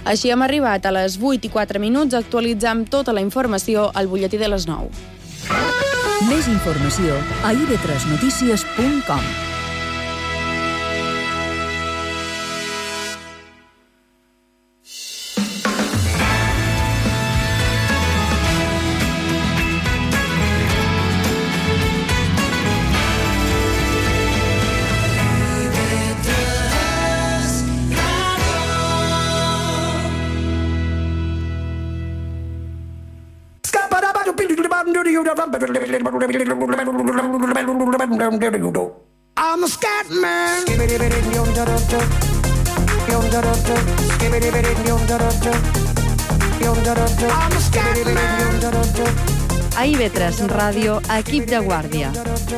Així hem arribat a les 8:04, actualitzam tota la informació al butlletí de les 9. Més informació a ib3notícies.com. I'm a scat man. A IB3 Ràdio, equip de guàrdia.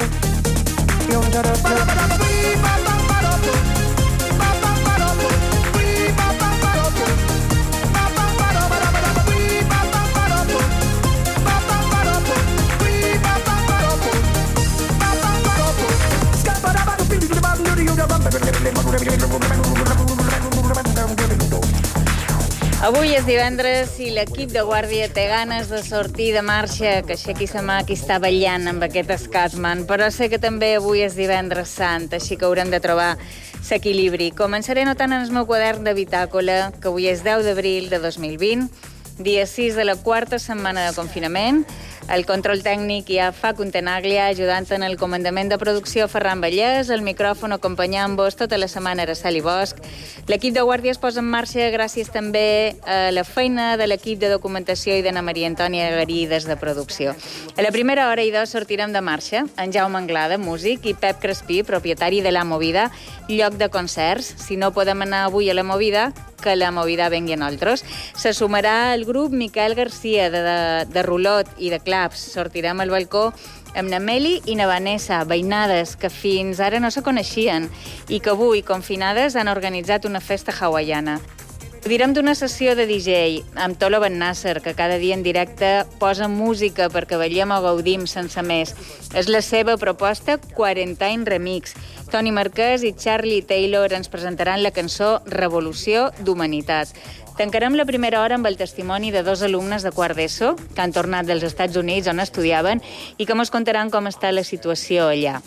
Avui és divendres i l'equip de guàrdia té ganes de sortir de marxa, que aixequi sa mà qui està ballant amb aquest Scatman, però sé que també avui és divendres sant, així que haurem de trobar l'equilibri. Començaré notant en el meu quadern de bitàcola que avui és 10 d'abril de 2020, dia 6 de la quarta setmana de confinament. El control tècnic ja fa Contenaglia, ajudant en el comandament de producció Ferran Vallès, el micròfon acompanyant-vos tota la setmana Araceli Bosch. L'equip de guàrdia es posa en marxa gràcies també a la feina de l'equip de documentació i d'Anna Maria Antònia Garí des de producció. A la primera hora i 2 sortirem de marxa en Jaume Anglada, músic, i Pep Crespí, propietari de La Movida, lloc de concerts. Si no podem anar avui a La Movida, que La Movida vengui a nosaltres. Se sumarà el grup Miquel Garcia de Rulot i de Claps. Sortirem al balcó amb na Meli i na Vanessa, veïnades que fins ara no se coneixien i que avui, confinades, han organitzat una festa hawaiana. Direm d'una sessió de DJ amb Tolo Ben Nasser, que cada dia en directe posa música perquè ballem o gaudim sense més. És la seva proposta Quarantine Remix. Toni Marquès i Charlie Taylor ens presentaran la cançó Revolució d'Humanitat. Tancarem la primera hora amb el testimoni de 2 alumnes de quart d'ESO que han tornat dels Estats Units on estudiaven i que mos contaran com està la situació allà.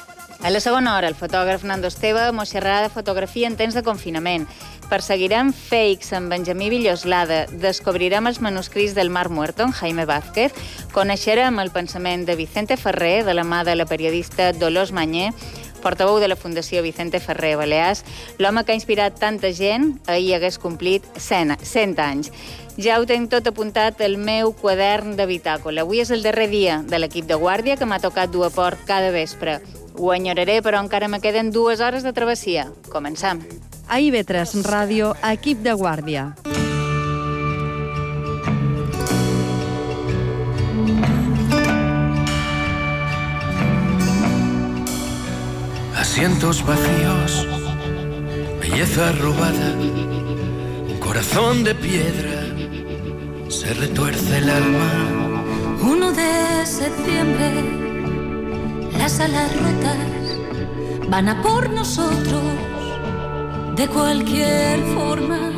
A la segona hora, el fotògraf Nando Esteve mos xerrarà de fotografia en temps de confinament. Perseguirem fakes amb Benjamí Villoslada, descobrirem els manuscrits del Mar Muerto en Jaime Vázquez, coneixerem el pensament de Vicente Ferrer de la mà de la periodista Dolors Mañé, portaveu de la Fundació Vicente Ferrer Balears, l'home que ha inspirat tanta gent, ahir hagués complit 100 anys. Ja ho tenc tot apuntat al meu quadern de bitàcola. Avui és el darrer dia de l'equip de guàrdia que m'ha tocat dur a port cada vespre. Ho enyoraré, però encara me queden 2 hores de travessia. Comencem. A IB3 Ràdio, equip de guàrdia. Asientos vacíos, belleza robada, un corazón de piedra, se retuerce el alma. 1 de septiembre, las alas rotas van a por nosotros de cualquier forma.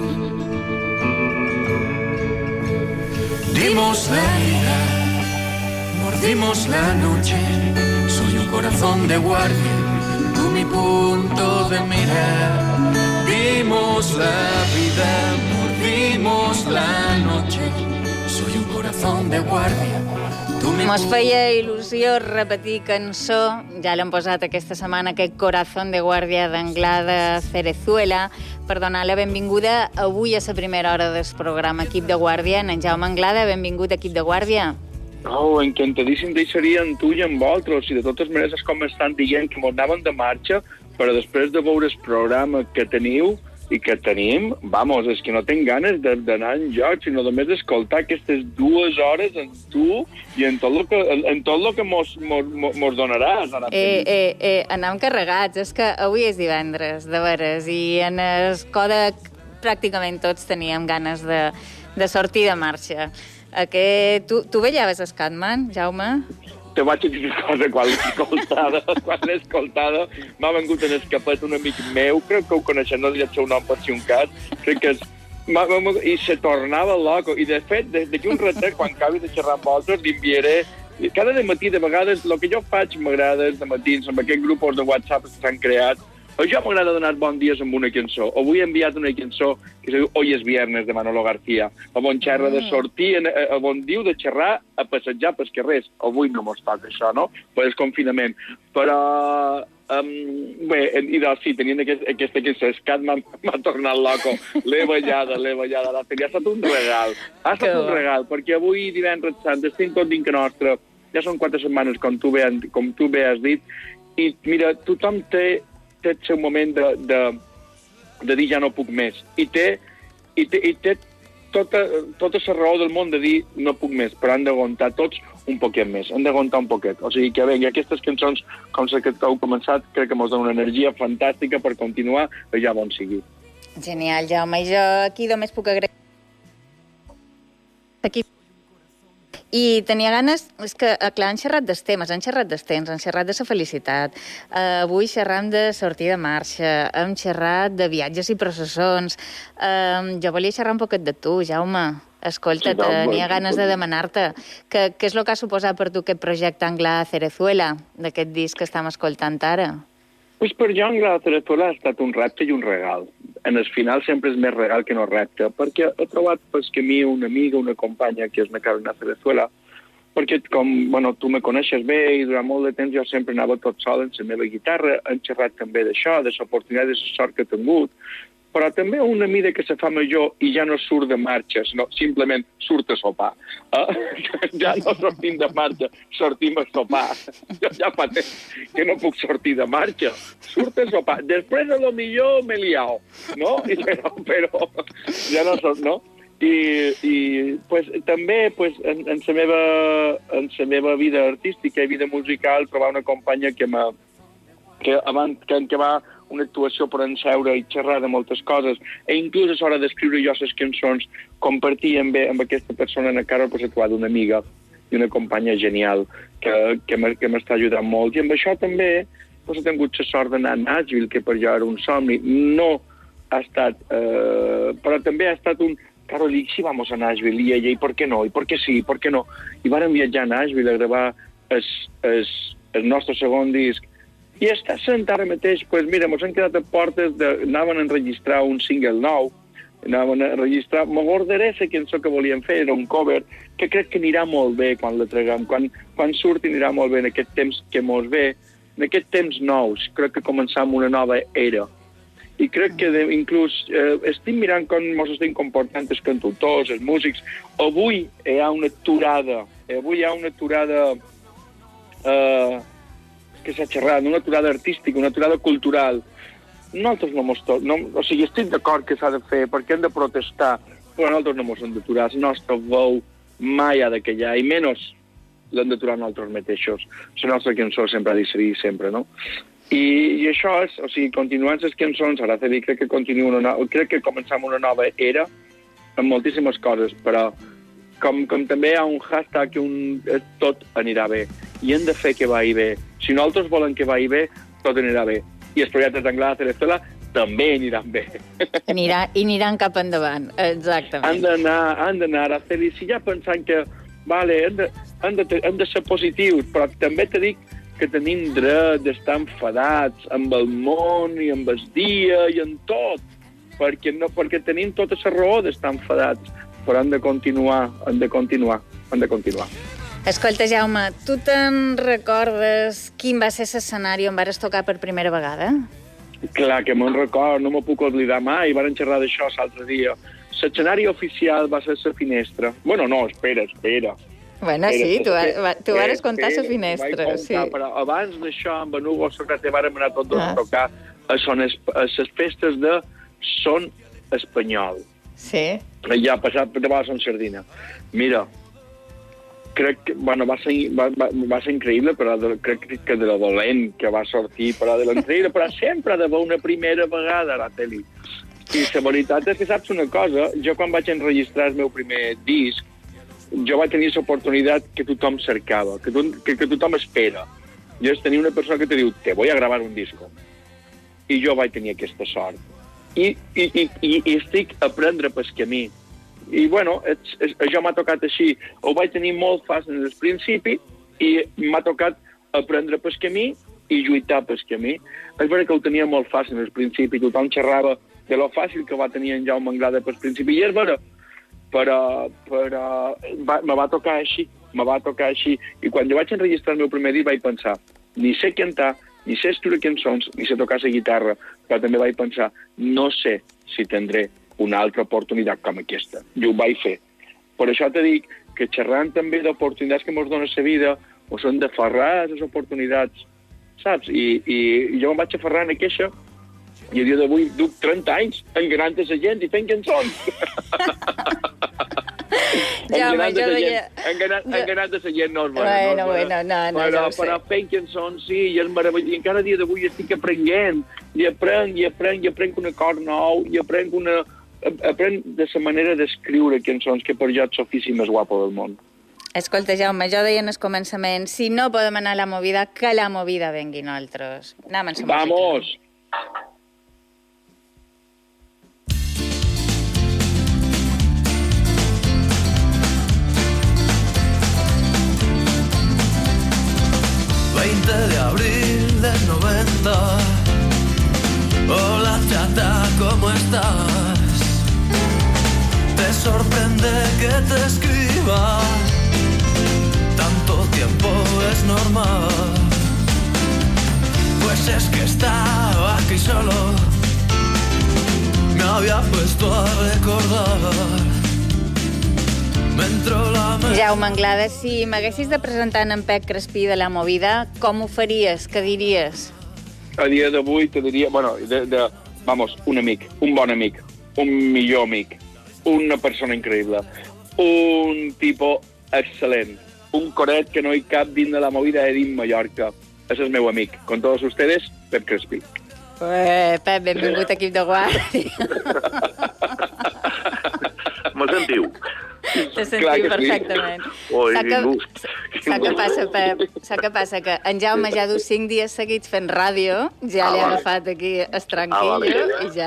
Dimos la vida, mordimos la noche, soy un corazón de guardia, tú mi punto de mira. Dimos la vida, mordimos la noche, soy un corazón de guardia. Mos feia il·lusió repetir cançó, ja l'hem posat aquesta setmana, aquest Corazón de Guàrdia d'Anglada Cerezuela, per donar la benvinguda avui a la primera hora del programa Equip de Guàrdia. En Jaume Anglada, benvingut a Equip de Guàrdia. Oh, encantadíssim deixaria amb tu i amb vosaltres, i de totes maneres és com estan dient que mos anaven de marxa, però després de veure el programa que teniu i que tenim, vamos, és que no tinc ganes d'anar enlloc, sinó només d'escoltar aquestes 2 hores amb tu i en tot el que mos donaràs. Anem carregats, és que avui és divendres, de veres, i en el Còdec pràcticament tots teníem ganes de sortir de marxa. Tu ballaves Scatman, Jaume? Te vaig dir una cosa, quan l'he escoltada, m'ha vengut en escapet un amic meu, crec que ho coneixem, no diré el seu nom per si un cas, crec que és I se tornava loco. I, de fet, d'aquí un ratet, quan acabi de xerrar amb vosaltres, li enviaré cada matí, de vegades, el que jo faig m'agrada de matins, amb aquests grups de WhatsApp que s'han creat. A jo m'agrada donar bons dies amb una cançó. Avui he enviat una cançó que es diu Hoy es viernes, de Manolo García. On xerra de sortir, on diu de xerrar a passejar pels carrers. Avui no mos toca això, no? Per el confinament. Però... bé, i doncs sí, tenint aquesta escat m'ha tornat loco. L'he ballada. Ha estat un regal. Ha estat un regal, perquè avui, divendres sant, estem tot dintre nostre. Ja són 4 setmanes, com tu bé has dit. I mira, tothom té el seu moment de dir ja no puc més. I té tota la raó del món de dir no puc més, però han d'aguantar tots un poquet més, han d'aguantar un poquet. O sigui que, bé, aquestes cançons, com les que heu començat, crec que ens donen una energia fantàstica per continuar, ja bon sigui. Genial, Jaume. I jo aquí només puc agrair... I tenia ganes... És que, clar, han xerrat dels temes, han xerrat dels temps, han xerrat de la felicitat. Avui xerram de sortir de marxa, hem xerrat de viatges i processons. Jo volia xerrar un poquet de tu, Jaume. Escolta, tenia ganes de demanar-te què és el que ha suposat per tu aquest projecte Anglada Cerezuela, d'aquest disc que estem escoltant ara? Pues per jo Anglada Cerezuela ha estat un repte i un regal. En el final sempre és més regal que no repte, perquè he trobat pel camí una amiga, una companya, que és la Carolina Cerezuela, perquè com tu me coneixes bé i durant molt de temps jo sempre anava tot sol en la meva guitarra, hem xerrat també d'això, de l'oportunitat i la sort que he tingut, però també una amiga que se fa major i ja no surt de marxa, sinó simplement surt a sopar. Ja no sortim de marxa, sortim a sopar. Jo ja fa temps que no puc sortir de marxa, surt a sopar. Després, a lo millor, m'he liat, no? Però ja no sort, no? I pues, també pues, en la meva vida artística i vida musical trobar una companya que va una actuació per enseure i xerrar de moltes coses, i inclús a l'hora d'escriure jo les cançons, compartir amb aquesta persona en la cara, pues, he trobat una amiga i una companya genial que m'està ajudant molt. I amb això també pues, he tingut la sort d'anar a Nashville, que per jo era un somni. No ha estat... però també ha estat un... Carol, i si vamos a Nashville? I ella, i per què no? I per què sí? I per què no? I vàrem viatjar a Nashville a gravar el nostre segon disc. I està sent ara mateix, doncs mira, ens han quedat a portes anaven a enregistrar un single nou, anaven a registrar, m'acordaré la cançó que volíem fer, era un cover, que crec que anirà molt bé quan la traguem, quan surti anirà molt bé en aquest temps que mos ve, en aquest temps nous, crec que començam una nova era. I crec que inclús estic mirant com ens estem comportant els cantautors, els músics. Avui hi ha una aturada, que s'ha xerrat, una aturada artística, una aturada cultural. Nosaltres o sigui, estic d'acord que s'ha de fer, perquè hem de protestar, però nosaltres no ens hem d'aturar. La nostra veu mai ha de callar, i menys l'hem d'aturar nosaltres mateixos. La nostra cançó sempre ha de ser sempre, no? I això és, o sigui, continuant les cançons, ara t'he dit, crec que començam una nova era amb moltíssimes coses, però com també hi ha un hashtag que tot anirà bé, i hem de fer que vagi bé. Si nosaltres volen que vagi bé, tot anirà bé. I els projectes d'Anglada Cerezuela també aniran bé. Aniran cap endavant, exactament. Han d'anar a fer-hi, si ja pensant que han de ser positius, però també t'he dit que tenim dret d'estar enfadats amb el món i amb el dia i amb tot, perquè tenim tota la raó d'estar enfadats, però han de continuar. Escolta, Jaume, tu te'n recordes quin va ser l'escenari on vares tocar per primera vegada? Clar que me'n record, no m'ho puc oblidar mai, varen xerrar d'això l'altre dia. L'escenari oficial va ser la finestra. Bueno, no, espera. Bueno, sí, tu vares contar la finestra. Sí. Però abans d'això, amb en Hugo Socrate vàrem anar tots a tocar a les festes de Son Espanyol. Sí. Ja passat de vegades a Sardina. Mira, crec que, va ser increïble, però crec que de lo dolent que va sortir, però de l'increïble, però sempre ha d'haver una primera vegada a la tele. I la veritat és que saps una cosa, jo quan vaig enregistrar el meu primer disc, jo vaig tenir l'oportunitat que tothom cercava, que tothom espera. Jo és tenir una persona que te diu, te voy a gravar un disco. I jo vaig tenir aquesta sort. i estic a aprendre pel camí. I, bueno, això m'ha tocat així. Ho vaig tenir molt fàcil en el principi i m'ha tocat aprendre pel camí i lluitar pel camí. És veritat que ho tenia molt fàcil en el principi, tothom xerrava de lo fàcil que va tenir en Jaume Anglada pel principi, i és veritat, però me va tocar així. I quan jo vaig enregistrar el meu primer disc vaig pensar, ni sé cantar, ni sé escriure cançons, ni sé tocar la guitarra, però també vaig pensar, no sé si tindré una altra oportunitat com aquesta. I ho vaig fer. Per això te dic que xerrant també d'oportunitats que ens dona la vida, o són d'aferrar les oportunitats, saps? I jo em vaig aferrar en aquesta, i a dia d'avui duc 30 anys enganant a la gent i fent cançons. Enganant a la gent no és bona. Bueno, però fent cançons, sí, i és meravellós. I encara a dia d'avui estic aprenent, i aprenc un acord nou, i aprenc de la manera d'escriure cançons, que per jo és l'ofici més guapo del món. Escolta, Jaume, jo deia en el començament, si no podem anar a la movida, que la movida vengui nosaltres. Anem en la música. Vamos! De abril del 90. Hola chata, ¿cómo estás? Te sorprende que te escriba. Tanto tiempo es normal. Pues es que estaba aquí solo. Me había puesto a recordar. Jaume Anglada, si m'haguessis de presentar en Pep Crespí de la movida, com ho faries? Què diries? A dia d'avui te diria, bueno, un amic, un bon amic, un millor amic, una persona increïble, un tipus excel·lent, un coret que no hi cap dins de la movida de dins Mallorca. És el meu amic. Con todos ustedes, Pep Crespí. Pep, benvingut a Equip de Guàrdia. Me sentiu? Te sentiu perfectament. Sap què passa, Pep? Sap què passa? Que en Jaume ja du 5 dies seguits fent ràdio, ja li ha agafat aquí el tranquillo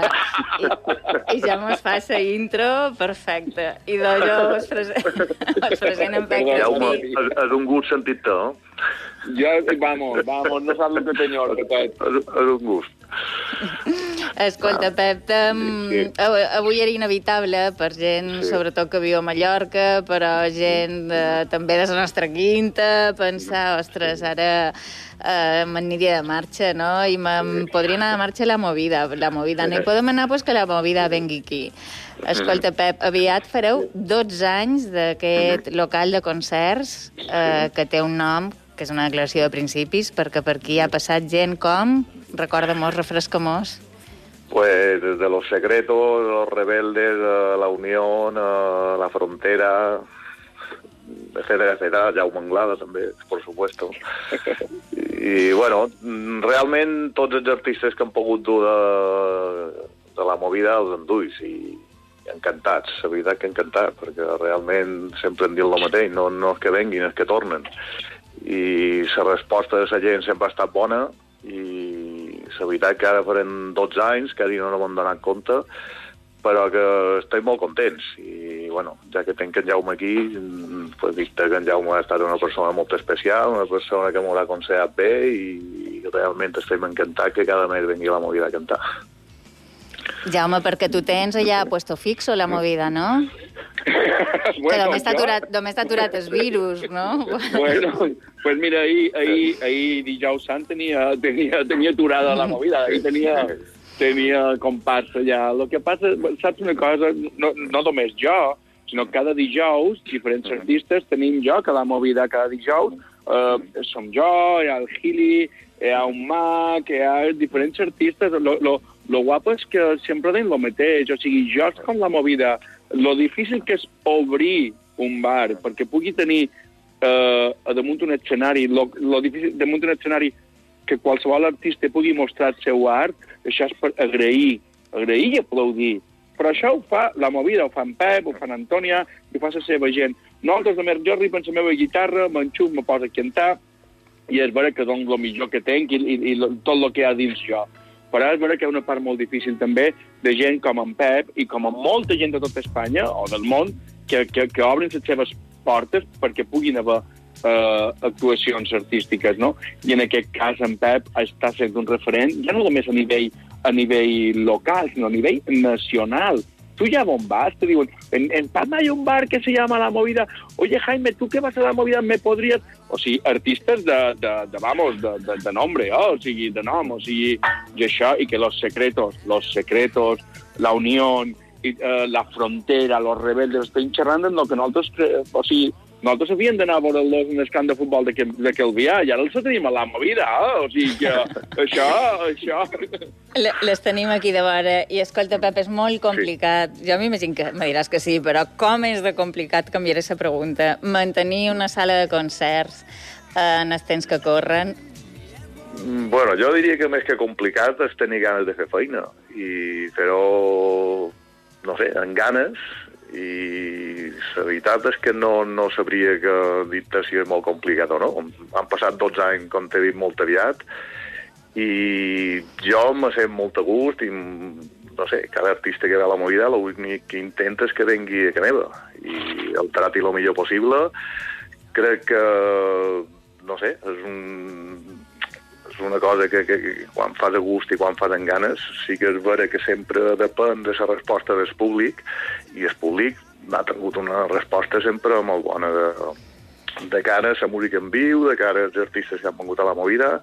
i ja mos fa la intro perfecta. I jo us present en Pep Crespí. És un gust sentit-te, no? Vamos, no saps el que t'enyora, Pep. És un gust. Escolta, Pep, avui era inevitable per gent, sobretot que viu a Mallorca, però gent també de la nostra quinta, pensar, ostres, ara m'aniria de marxa, no? I me'n podria anar de marxa a la movida. No hi podem anar, doncs que la movida vengui aquí. Escolta, Pep, aviat fareu 12 anys d'aquest local de concerts que té un nom, que és una declaració de principis, perquè per aquí ha passat gent com... Recorda-mos, refresca-mos. Pues desde Los Secretos, Los Rebeldes, La Unión, La Frontera, etcétera, Jaume Anglada també, por supuesto. I, bueno, realment tots els artistes que han pogut dur de la movida els enduis i encantats, la veritat que encantats, perquè realment sempre han dit el mateix, no és que venguin, és que tornen. I la resposta de la gent sempre ha estat bona i la veritat que ara farem 12 anys, que ara no m'han donat compte, però que estem molt contents. I, bueno, ja que tenc en Jaume aquí, pues dic que en Jaume ha estat una persona molt especial, una persona que m'ho ha aconsellat bé i realment estem encantats que cada mes vengui la movida a cantar. Jaume, perquè tu tens allà puesto fixo la movida, no? Que només t'ha aturat el virus, no? Bueno, pues mira, ahir dijous sant tenia aturada la movida, ahir tenia comparsa allà. El que passa, saps una cosa, no només jo, sinó cada dijous, diferents artistes tenim joc a la movida cada dijous. Som jo, hi ha el Gili, hi ha un Mac, hi ha diferents artistes. Lo guapo és que sempre deim lo mateix, o sigui, jo és com la movida. Lo difícil que és obrir un bar perquè pugui tenir damunt un escenari, lo difícil damunt un escenari que qualsevol artista pugui mostrar el seu art, això és per agrair i aplaudir. Però això ho fa la movida, ho fa en Pep, ho fa en Antònia, ho fa la seva gent. Nosaltres, jo arribo amb la meva guitarra, m'enxup, me poso a cantar, i és vera que dono el millor que tenc i tot el que hi ha dins jo. Però és vera que hi ha una part molt difícil també de gent com en Pep i com en molta gent de tota Espanya o del món que obrin les seves portes perquè puguin haver actuacions artístiques, no? I en aquest cas en Pep està sent un referent, ja no només a nivell local, sinó a nivell nacional. Tú ya bombas, te digo, en Palma hay un bar que se llama La Movida. Oye, Jaime, tú que vas a La Movida, ¿me podrías...? O sigui, artistes de nombre, o sigui, de nom, o sigui, i això, i que Los Secretos, La Unión, La Frontera, Los Rebeldes, estem xerrant en el que nosaltres, o sigui, nosaltres havíem d'anar a veure-los en el camp de futbol de Calvià, i ara els tenim a La Movida, o sigui que això... Les tenim aquí de vora, i escolta, Pep, és molt complicat. Sí. Jo m'imagino que me diràs que sí, però com és de complicat, canviaré la pregunta, mantenir una sala de concerts en els temps que corren? Bueno, jo diria que més que complicat és tenir ganes de fer feina i fer-ho, no sé, amb ganes, i la veritat és que no sabria que dir-te si és molt complicat o no. Han passat 12 anys, com t'he dit, molt aviat, i jo me sent molt a gust i, no sé, cada artista que ve a La Movida l'únic que intenta és que vengui a casa meva i el trati el millor possible. Crec que, no sé, és una cosa que quan fas a gust i quan fas amb ganes, sí que és vera que sempre depèn de la resposta del públic, i el públic ha tingut una resposta sempre molt bona de cara a la música en viu, de cara als artistes que han vengut a La Movida,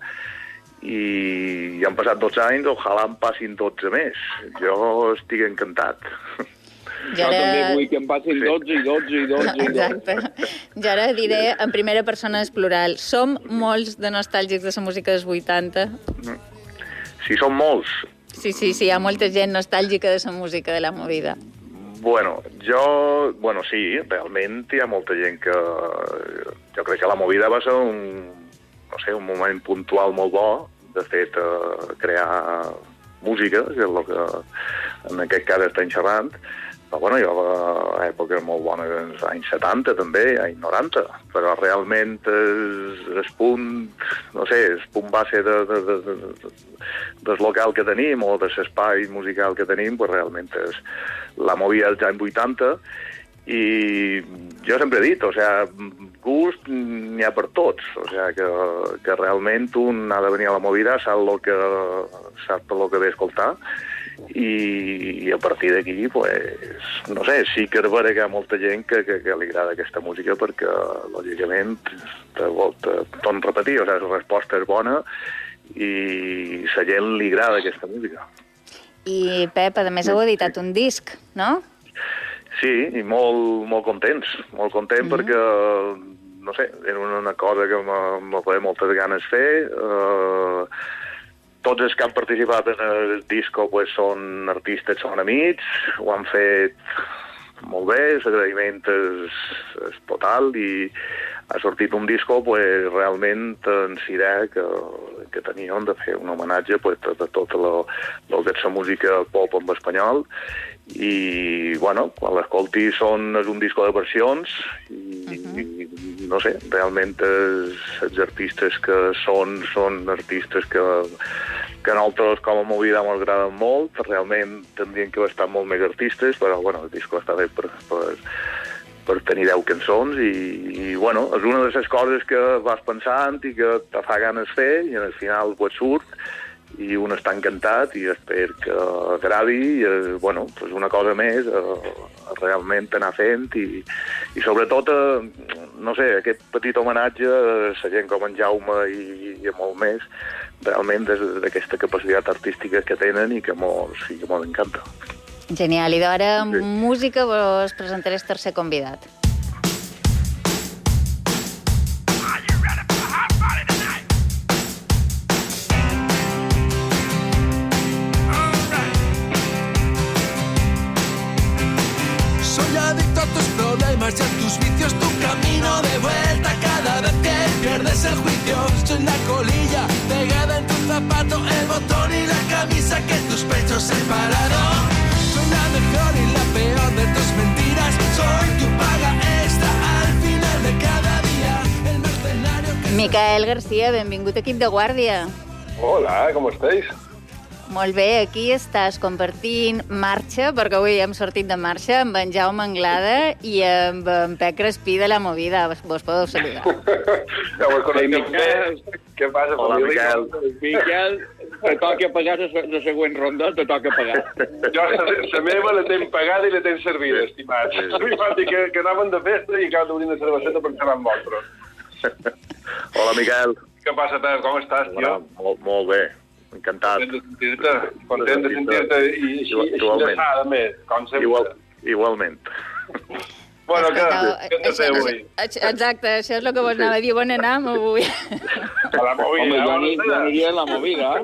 i han passat 12 anys, ojalà en passin 12 més. Jo estic encantat. Jo també vull que em passin 12 i 12 i 12 i 12. Exacte. Jo ara diré en primera persona és plural. Som molts de nostàlgics de la música dels 80? Sí, som molts. Sí, hi ha molta gent nostàlgica de la música de La Movida. Bueno, sí, realment hi ha molta gent que... Jo crec que La Movida va ser un moment puntual molt bo, de fet, crear música, que és el que en aquest cas estem xerrant. Però, bueno, hi va èpoques molt bones als anys 70, també, anys 90, però realment el punt, no sé, el punt base del local que tenim o de l'espai musical que tenim, pues realment és La Movida dels anys 80, i jo sempre he dit, o sigui, gust n'hi ha per tots, o sigui, que realment un ha de venir a La Movida, sap el que ve a escoltar, i a partir d'aquí, pues, no sé, sí que és vera que hi ha molta gent que li agrada aquesta música perquè, lògicament, torno a repetir, o sigui, la resposta és bona i la gent li agrada aquesta música. I, Pep, a més heu editat un disc, no? Sí, i molt contents, perquè, no sé, era una cosa que me feia moltes ganes fer. Tots els que han participat en el disco pues, són artistes, són amics, ho han fet molt bé, l'agraïment és total, i ha sortit un disco pues, realment en idea que teníem de fer un homenatge pues, de tot el que és la música pop en espanyol, i bueno, quan l'escolti és un disco de versions i no sé, realment els artistes que són artistes que a nosaltres com a Movida ens agraden molt. Realment tindrien que haver estat molt més artistes, però bueno, el disco està bé per tenir 10 cançons i bueno, és una de les coses que vas pensant i que te fa ganes fer i al final pues, surt i un està encantat i espero que agradi i bueno, pues una cosa més realment anar fent i sobretot no sé, aquest petit homenatge a la gent com en Jaume i a molt més realment d'aquesta capacitat artística que tenen i que molt encanta. Genial, i d'ara amb música vos presentaré el tercer convidat. Y a tus vicios, tu camino de vuelta cada vez que pierdes el juicio. Soy la colilla pegada en tu zapato, el botón y la camisa que tus pechos separaron. Soy la mejor y la peor de tus mentiras. Soy tu paga extra al final de cada día. El mercenario que... Micael García, benvingut a Equip de Guàrdia. Hola, ¿cómo estáis? Molt bé, aquí estàs compartint marxa, perquè avui hem sortit de marxa amb en Jaume Anglada i amb en Pep Crespí de La Movida. Vos podeu saludar. Què passa, hola, Miquel. Miquel, te toca pagar la següent ronda, te toca pagar. Jo la meva la tenc pagada i la tenc servida, estimat. Mi va dir que anàvem de festa i acabem d'obrir una cerveseta per xerrar amb vosaltres. Hola, Miquel. Què passa, Pep? Com estàs, tio? Molt bé. Encantat. Content de sentir-te i igualment. A més, com sempre. Igualment. Bueno, què te feu avui? Exacte, això és el que vos anava a dir. On anam avui? A La Movida. Home, jo aniria a La Movida.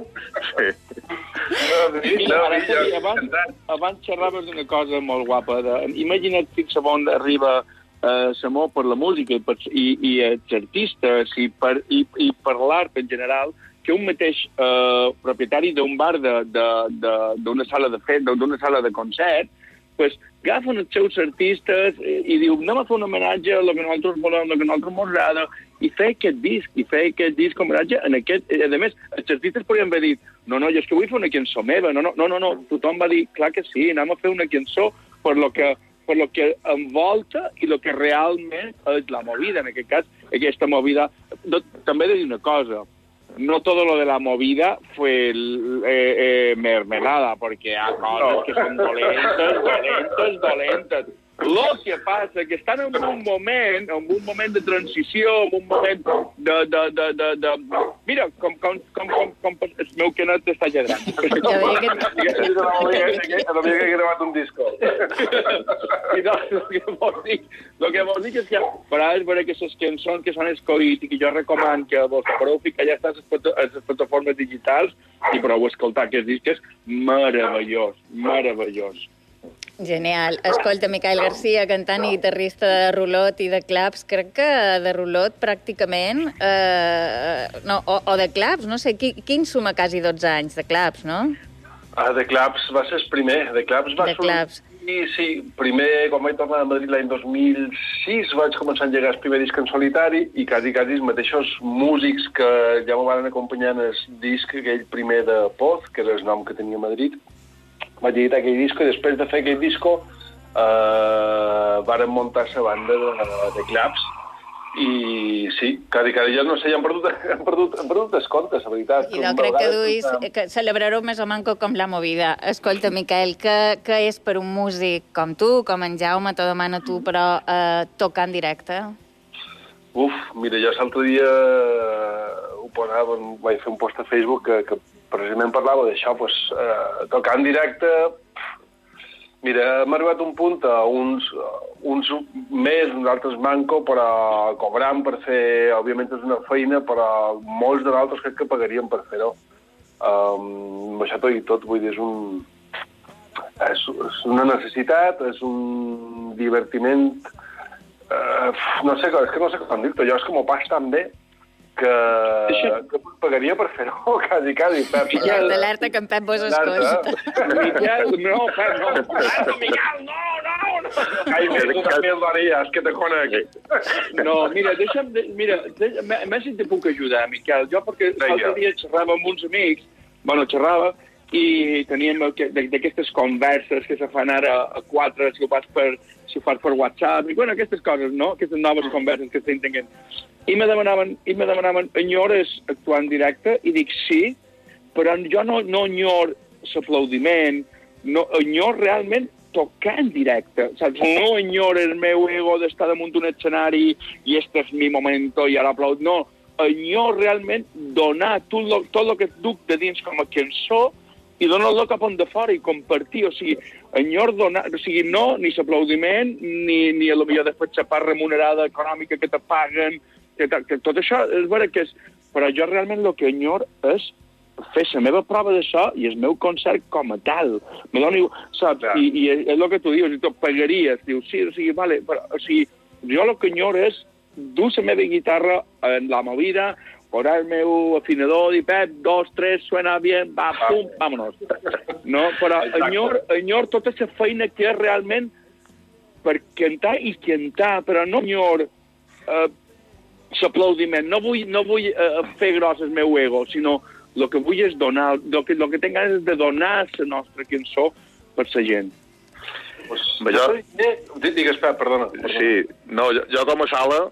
Abans xerraves d'una cosa molt guapa. Imagina't fins on arriba l'amor per la música i els artistes i per l'art en general, que un mateix propietari d'un bar d'una sala de festa, d'una sala de concert, pues, agafen els seus artistes i diu, anem a fer un homenatge a lo que nosaltres volem, a lo que nosaltres ens agrada, i fer aquest disc homenatge en aquest... A més, els artistes podrien haver dit, no, jo és que vull fer una cançó meva, no, tothom va dir, clar que sí, anem a fer una cançó per lo que envolta i el que realment és La Movida, en aquest cas, aquesta movida. També he de dir una cosa, no todo lo de La Movida fue mermelada, porque hay cosas que son dolentes. Lo que passa que estan en un moment de transició, en un moment de... Mira, com el meu Kenneth està lledrant. Ja veia que... No havia gravat un disco. I no, el que vols dir és que per veure aquestes cançons que s'han escollit i que jo recomano que vos podeu ficar ja estan a les plataformes digitals i podeu escoltar aquests discs, meravellós. Genial. Escolta, Miquel Garcia, cantant i guitarrista de Rulot i de Claps, crec que de Rulot pràcticament, o de Claps, no sé, quin suma quasi 12 anys de Claps, no? De Claps va ser el primer. De Claps va sortir... Sí, primer, quan vaig tornar a Madrid l'any 2006, vaig començar a engegar el primer disc en solitari i quasi els mateixos músics que ja m'ho van acompanyar en el disc aquell primer de Poz, que era el nom que tenia a Madrid. Vaig editar aquell disco i després de fer aquell disco varen muntar la banda de Claps i sí, quasi ja no sé, ja han perdut els comptes, la veritat. I no crec que celebrareu més o manco com La Movida. Escolta, Miquel, què és per un músic com tu, com en Jaume, t'ho demano tu, però tocar en directe? Mira, jo l'altre dia vaig fer un post a Facebook que precisament parlava d'això, tocar en directe, mira, hem arribat a un punt a uns més, uns altres manco, però cobrant per fer, òbviament és una feina, però molts de nosaltres crec que pagaríem per fer-ho. Això tot, vull dir, és una necessitat, és un divertiment, no sé com dir-te, jo és que m'ho pas tan bé, que pagaria per fer-ho, quasi. Alerta que en Pep vos escolta. Miquel, no, Pep, no. Miquel, no. Ai, és que te conec. No, mira, més si te puc ajudar, Miquel. Jo, perquè l'altre dia xerrava amb uns amics, i teníem d'aquestes converses que se fan ara a 4, si ho fas per WhatsApp, i aquestes coses, no? Aquestes noves converses que estem tenint. I me demanaven, enyores actuar en directe? I dic, sí, però jo no enyor l'aplaudiment, no enyor realment tocar en directe, saps? No enyor el meu ego d'estar damunt d'un escenari i este és mi momento i ara aplaud, no. Enyor realment donar tot el que et duc de dins com a cançó i donar-lo cap on de fora i compartir, o sigui, enyor donar, o sigui, no, ni l'aplaudiment, ni a lo millor de fer la part remunerada econòmica que te paguen, que tot això és vera que és... Però jo realment el que enyor és fer la meva prova d'això i el meu concert com a tal. Me doni, saps? I és el que tu dius, i tu pagaries, dius, sí, o sigui, vale, però, o sigui, jo el que enyor és dur la meva guitarra en La Movida, posar el meu afinador, dir, Pep, 2, 3, suena bien, va, pum, vámonos. No? Però enyor tota la feina que és realment per cantar i cantar, però no enyor l'aplaudiment. No vull fer gros el meu ego, sinó el que vull és donar, el que tinc ganes és de donar la nostra cançó per la gent. Digues, Pep, perdona. Sí, no, jo com a sala,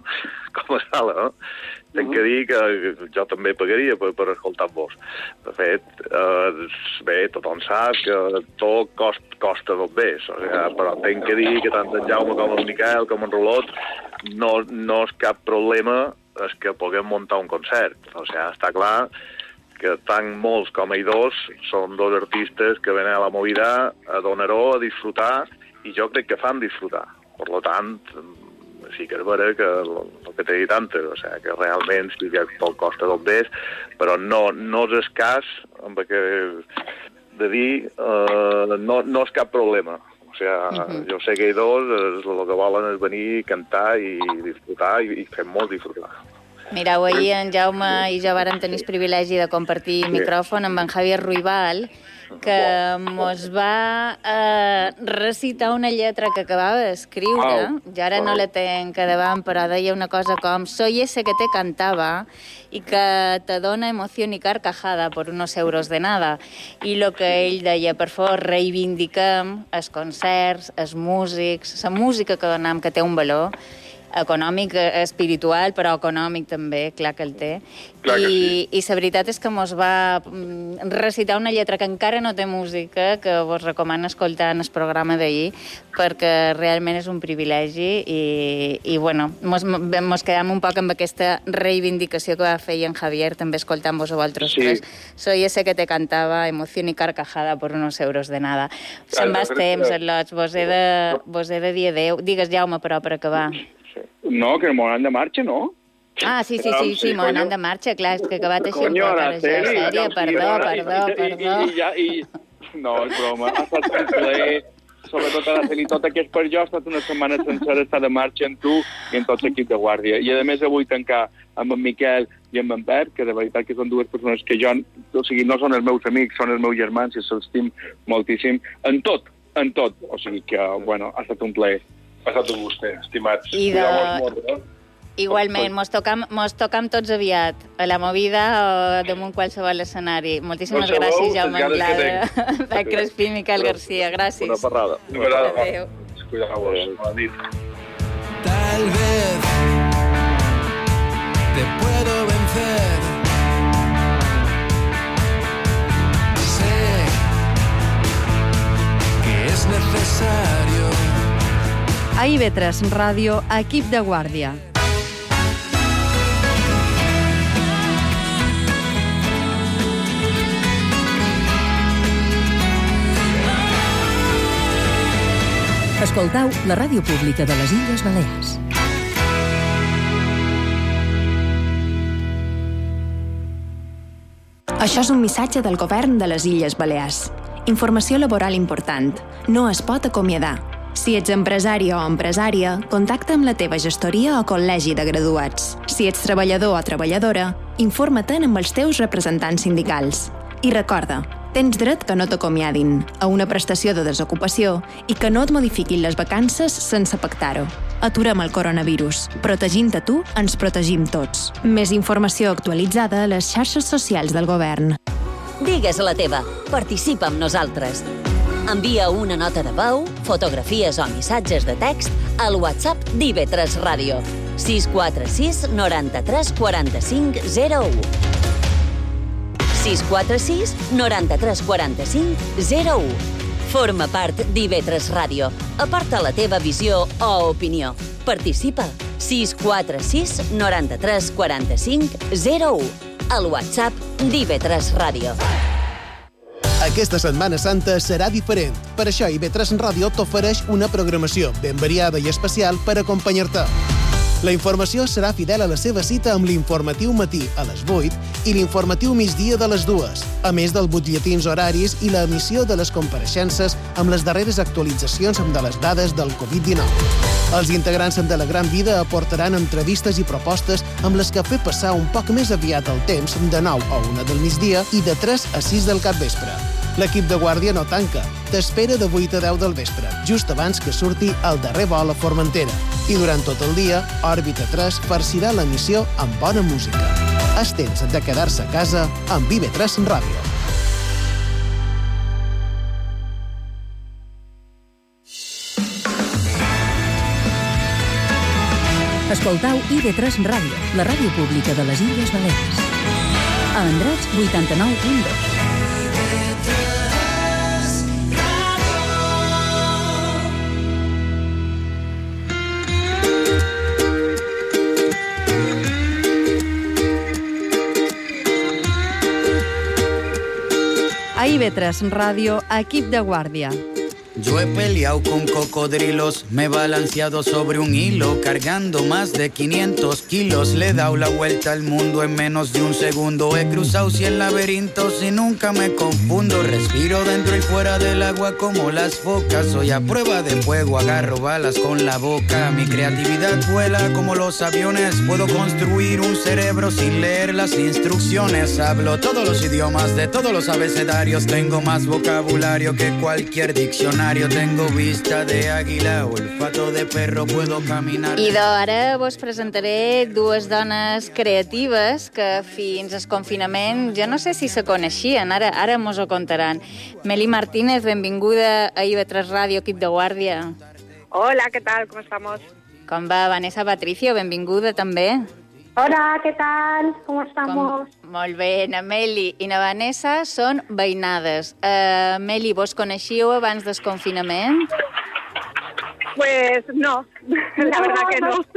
tinc que dir que jo també pagaria per escoltar-vos. De fet, bé, tothom sap que tot costa dos bés, però tinc que dir que tant en Jaume com en Miquel com en Rolot no és cap problema és que puguem muntar un concert. Està clar que tant molts com ells dos són dos artistes que venen a la movida a donar-ho, a disfrutar, i jo crec que fan disfrutar. Per tant, sí que és vera que el que t'he dit antes, que realment sí que tot costa dos bés, però no és escàs amb el que de dir no és cap problema. Jo sé que ells dos el que volen és venir, cantar i disfrutar i fer molt disfrutar. Mireu, ahir en Jaume i jo vàrem tenir el privilegi de compartir micròfon amb en Javier Ruibal, que mos va recitar una lletra que acabava d'escriure. Jo ara no la tenc a davant, però deia una cosa com «Soy ese que te cantaba y que te dona emoción y carcajada por unos euros de nada». I el que ell deia, per favor, reivindiquem els concerts, els músics, la música que donem, que té un valor econòmic, espiritual, però econòmic també, clar que el té. I la veritat és que mos va recitar una lletra que encara no té música, que vos recomano escoltar en el programa d'ahir, perquè realment és un privilegi i bueno, mos quedam un poc amb aquesta reivindicació que va fer en Javier, també escoltant-vos a vosaltres tres. Soy ese que te cantaba, emoción y carcajada por unos euros de nada. Se'n va el temps, Lots, vos he de dir adeu. Digues, Jaume, però, per acabar. No, que m'ho han de marxa, no? Ah, sí, m'ho han de marxa, clar, és que he acabat així un poc ara, sèrie, perdó. No, és broma, ha estat un plaer, sobretot Araceli, tot aquest per jo ha estat una setmana sencera estar de marxa amb tu i amb tot l'equip de guàrdia. I a més avui tancar amb en Miquel i amb en Pep, que de veritat que són dues persones que jo, o sigui, no són els meus amics, són els meus germans i se'ls estim moltíssim, en tot, o sigui que, bueno, ha estat un plaer. Ha estat un gust, estimats. Igualment, mos tocam tots aviat, a la movida o damunt qualsevol escenari. Moltíssimes gràcies, Jaume Anglada, Pep Crespí i Miquel García. Gràcies. Una parrada. Adéu. Cuidado-vos. Bona nit. Tal vez te puedo vencer. Sé que es necesario. A IB3 Ràdio, equip de guàrdia. Escoltau la ràdio pública de les Illes Balears. Això és un missatge del govern de les Illes Balears. Informació laboral important. No es pot acomiadar. Si ets empresari o empresària, contacta amb la teva gestoria o col·legi de graduats. Si ets treballador o treballadora, informa-te'n amb els teus representants sindicals. I recorda, tens dret que no t'acomiadin, a una prestació de desocupació i que no et modifiquin les vacances sense pactar-ho. Aturem el coronavirus. Protegint-te tu, ens protegim tots. Més informació actualitzada a les xarxes socials del govern. Digues la teva. Participa amb nosaltres. Envia una nota de veu, fotografies o missatges de text al WhatsApp d'IB3 Ràdio. 646 93 45 01. 646 93 45 01. Forma part d'IB3 Ràdio. Aporta la teva visió o opinió. Participa. 646 93 45 01. Al WhatsApp d'IB3 Ràdio. Aquesta Setmana Santa serà diferent. Per això IB3 Ràdio t'ofereix una programació ben variada i especial per acompanyar-te. La informació serà fidel a la seva cita amb l'informatiu matí a les 8 i l'informatiu migdia de les 2, a més dels butlletins horaris i l'emissió de les compareixences amb les darreres actualitzacions de les dades del Covid-19. Els integrants de la Gran Vida aportaran entrevistes i propostes amb les que fer passar un poc més aviat el temps de 9 a 1 del migdia i de 3 a 6 del capvespre. L'equip de guàrdia no tanca. T'espera de 8 a 10 del vespre, just abans que surti el darrer vol a Formentera. I durant tot el dia, Òrbita 3 farcirà l'emissió amb bona música. És temps de quedar-se a casa amb IB3 Ràdio. Escoltau IB3 Ràdio, la ràdio pública de les Illes Balears. A Andratx 89.2. A IB3 Ràdio, equip de guàrdia. Yo he peleado con cocodrilos, me he balanceado sobre un hilo, cargando más de 500 kilos. Le he dado la vuelta al mundo en menos de un segundo. He cruzado 100 laberintos y nunca me confundo. Respiro dentro y fuera del agua como las focas. Soy a prueba de fuego, agarro balas con la boca. Mi creatividad vuela como los aviones. Puedo construir un cerebro sin leer las instrucciones. Hablo todos los idiomas de todos los abecedarios. Tengo más vocabulario que cualquier diccionario. Tengo vista de águila, olfato de perro, puedo caminar... I ara vos presentaré dues dones creatives que fins al confinament jo no sé si se coneixien, ara mos ho contaran. Meli Martínez, benvinguda a IB3 Ràdio, equip de guàrdia. Hola, ¿qué tal? ¿Cómo estamos? Com va? Vanessa Patricio, benvinguda també. Hola, ¿qué tal? ¿Cómo estamos? Molt bé, na Meli i na Vanessa són veïnades. Meli, vos coneixíeu abans del confinament? Pues no, la verdad que no.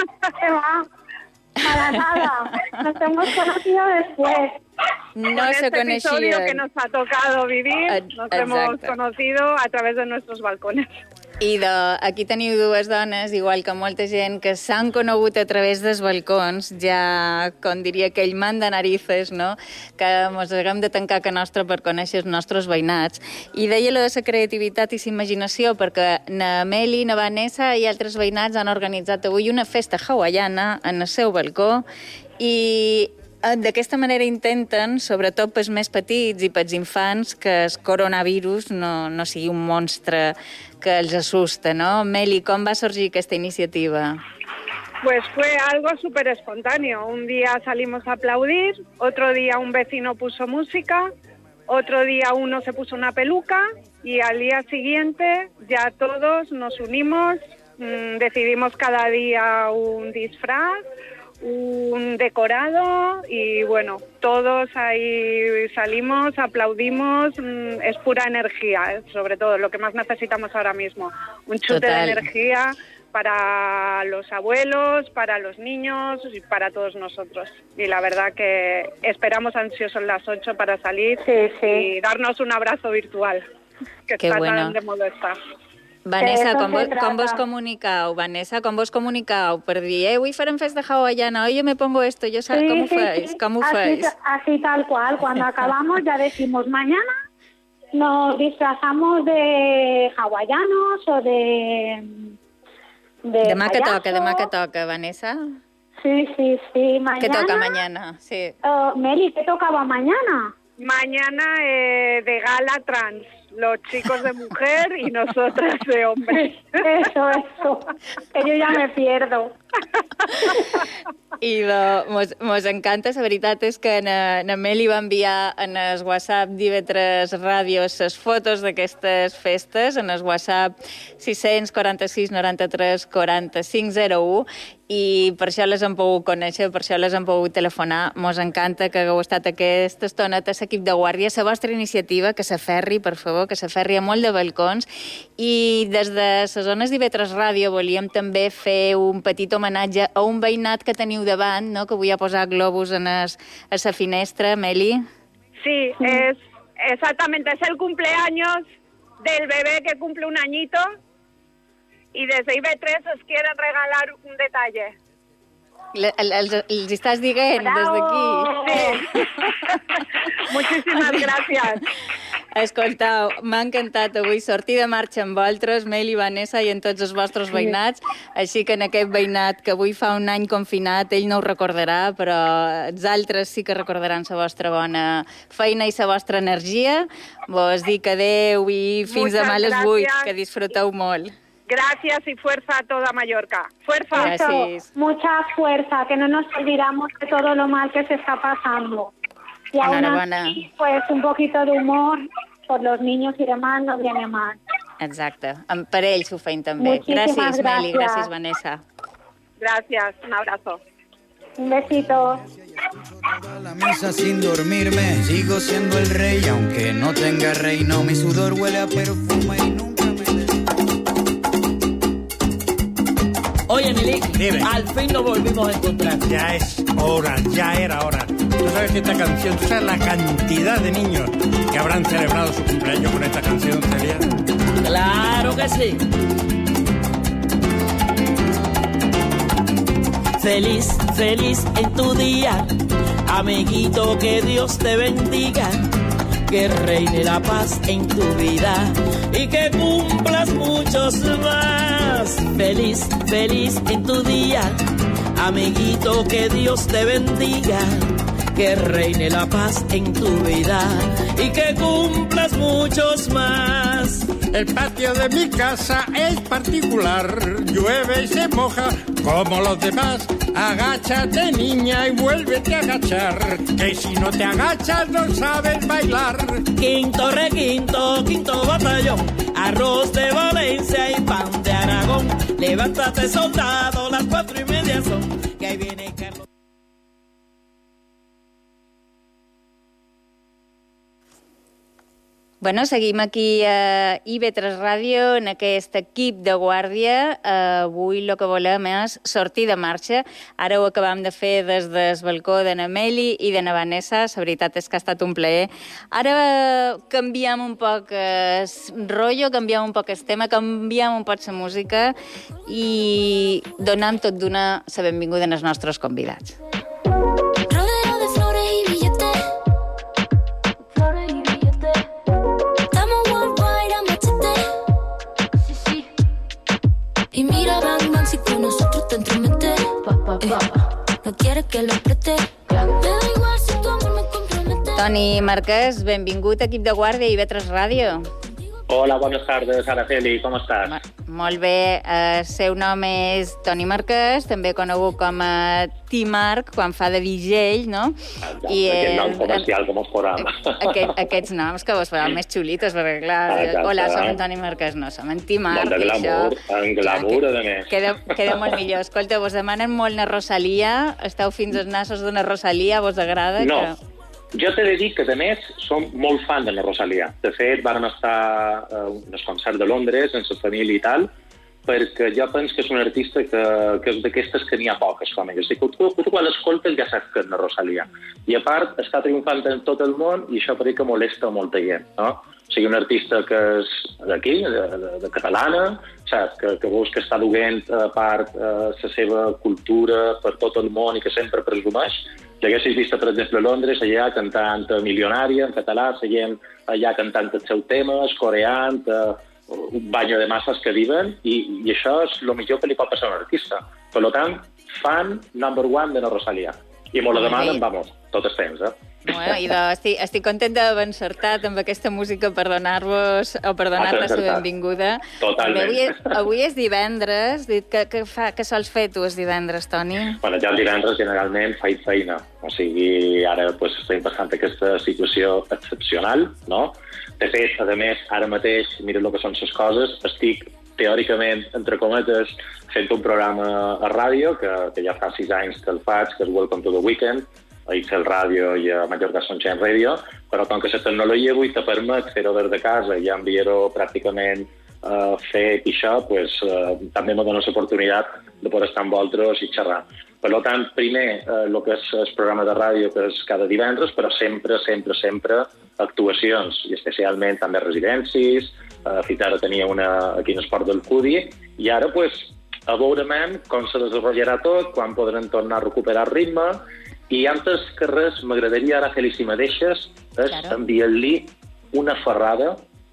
Para nada, nos hemos conocido después. No Con se este episodio coneixien. que nos ha tocado vivir, nos hemos Exacte. conocido a través de nuestros balcones. I aquí teniu dues dones, igual que molta gent, que s'han conegut a través dels balcons, ja, com diria aquell man de narices, no?, que mos haguem de tancar a nostra per conèixer els nostres veïnats. I deia lo de la creativitat i la imaginació, perquè na Meli, na Vanessa i altres veïnats han organitzat avui una festa hawaiana en el seu balcó i d'aquesta manera intenten, sobretot pels més petits i pels infants, que el coronavirus no sigui un monstre que els assusta, no? Meli, com va sorgir aquesta iniciativa? Pues fue algo súper espontáneo. Un día salimos a aplaudir, otro día un vecino puso música, otro día uno se puso una peluca y al día siguiente ya todos nos unimos, decidimos cada día un disfraz, un decorado y bueno, todos ahí salimos, aplaudimos, es pura energía, sobre todo lo que más necesitamos ahora mismo, un chute Total. de energía para los abuelos, para los niños y para todos nosotros. Y la verdad que esperamos ansiosos las 8 para salir y darnos un abrazo virtual, que Qué está bueno. tan de moda está. Vanessa, De com eso se trata. vos comunicau? Vanessa, com vos comunicau? Per dir, avui farem festa hawaiana, yo me pongo esto, yo sé, ¿cómo fais? ¿Cómo fais? Así tal cual, cuando acabamos ya decimos mañana nos disfrazamos de hawaianos o de Demà que payaso. toca, demà que toca, Vanessa. Sí, mañana. Que toca mañana, sí. Meli, ¿qué tocaba mañana? Mañana de gala trans, los chicos de mujer y nosotras de hombre. Eso, que yo ya me pierdo. I mos encanta, la veritat és que na Meli va enviar en el WhatsApp d'IB3 Ràdio les fotos d'aquestes festes, en el WhatsApp 646 93 45 01, i per això les hem pogut conèixer, per això les hem pogut telefonar. Mos encanta que hagueu estat aquesta estoneta a l'equip de guàrdia. La vostra iniciativa, que s'aferri, per favor, que s'aferri a molt de balcons. I des de les zones d'IB3 Ràdio volíem també fer un petit homenatge a un veïnat que teniu davant, no?, que vull posar globus a la finestra. Meli? Sí, es exactamente, es el cumpleaños del bebé que cumple un añito y desde IB3 os quieren regalar un detalle. Els estàs dient des d'aquí? Sí. Muchísimas gracias. Escoltau, m'ha encantat avui sortir de marxa amb vosaltres, Meli, Vanessa i en tots els vostres veïnats, així que en aquest veïnat que avui fa un any confinat, ell no ho recordarà, però els altres sí que recordaran la vostra bona feina i la vostra energia. Vos dic adeu i fins demà a les 8, que disfruteu molt. Gracias y fuerza a toda Mallorca. ¡Fuerza! Eso, mucha fuerza, que no nos olvidamos de todo lo mal que se está pasando. Y aún así, pues un poquito de humor por los niños y demás no viene mal. Exacte. Per ells ho feim també. Gràcies, Meli. Gràcies, Vanessa. Gracias. Un abrazo. Un besito. La mesa sin dormirme, sigo siendo el rey, aunque no tenga reino. Mi sudor huele a perfume y nunca me... Oye, Milik, al fin nos volvimos a encontrar. Ya es hora, ya era hora. Tú sabes que esta canción, tú sabes la cantidad de niños que habrán celebrado su cumpleaños con esta canción, Celia. Claro que sí. Feliz, feliz en tu día, amiguito, que Dios te bendiga, que reine la paz en tu vida y que cumplas muchos más. Feliz, feliz en tu día, amiguito, que Dios te bendiga, que reine la paz en tu vida y que cumplas muchos más. El patio de mi casa es particular, llueve y se moja como los demás. Agáchate, niña, y vuélvete a agachar, que si no te agachas no sabes bailar. Quinto requinto, quinto batallón, arroz de Valencia y pan de Aragón. Levántate, soldado, las 4:30 son, que ahí viene Carlos. Bueno, seguim aquí a IB3 Ràdio, en aquest equip de guàrdia. Avui el que volem és sortir de marxa. Ara ho acabam de fer des del balcó de na Meli i de na Vanessa. La veritat és que ha estat un plaer. Ara canviem un poc el rotllo, canviem un poc el tema, canviem un poc la música i donem tot d'una la benvinguda als nostres convidats. Y mira, Bang Bang, si con nosotros te entromete. No quieres que lo preste. Me da igual si tu amor me compromete. Toni Marquès, benvingut a Equip de Guàrdia i IB3 Ràdio. Hola, buenas tardes, Araceli, ¿cómo estás? Molt bé, el seu nom és Toni Marquès, també conegut com a T-Marc, quan fa de vigell, no? Aquest nom comercial com els programa. Aquests noms que vos faran més xulitos, perquè clar, hola, som en Toni Marquès, no, som en T-Marc. Molt de glamour, en glamour, a més. Queda molt millor. Escolta, vos demanen molt na Rosalia, esteu fins als nassos d'una Rosalia, vos agrada? No. Jo t'he de dir que, a més, som molt fan de la Rosalia. De fet, vam estar a uns concerts de Londres, en la família i tal, perquè jo penso que és un artista que és d'aquestes que n'hi ha poques, com ella. O sigui, tu quan l'escoltes ja saps que és la Rosalia. I a part, està triomfant en tot el món i això crec que molesta molta gent, no? O sigui, un artista que és d'aquí, de catalana, saps? Que veus que està duent a part la seva cultura per tot el món i que sempre presumeix. L'haguessis vist, per exemple, a Londres, allà cantant Milionària, en català, la gent allà cantant els seus temes, coreant, un bany de masses que diuen, i això és el millor que li pot passar a un artista. Per tant, fan number one de la Rosalia. I molt la demanen, vamos, tot el temps, Bueno, estic contenta d'haver encertat amb aquesta música per donar-vos o per donar-te la benvinguda. Totalment. Avui és divendres. Què sols fer tu els divendres, Toni? Bueno, ja els divendres generalment faig feina. O sigui, ara estem passant aquesta situació excepcional, no? De fet, a més, ara mateix, mira el que són les coses, estic teòricament, entre cometes, fent un programa a ràdio, que ja fa 6 anys que el faig, que és Welcome to the Weekend, a XL Ràdio i a Mallorca Sunshine Radio, però com que la tecnologia avui te permet fer-ho des de casa i ja enviar-ho pràcticament fet i això, també me dona l'oportunitat de poder estar amb vosaltres i xerrar. Per tant, primer, el que és el programa de ràdio, que és cada divendres, però sempre actuacions, i especialment també residències. Fins ara tenia una aquí en Esport del Cudi, i ara, a veure com se desenvoluparà tot, quan podrem tornar a recuperar el ritme. I antes que res, m'agradaria, Araceli, si me deixes, enviar-li una ferrada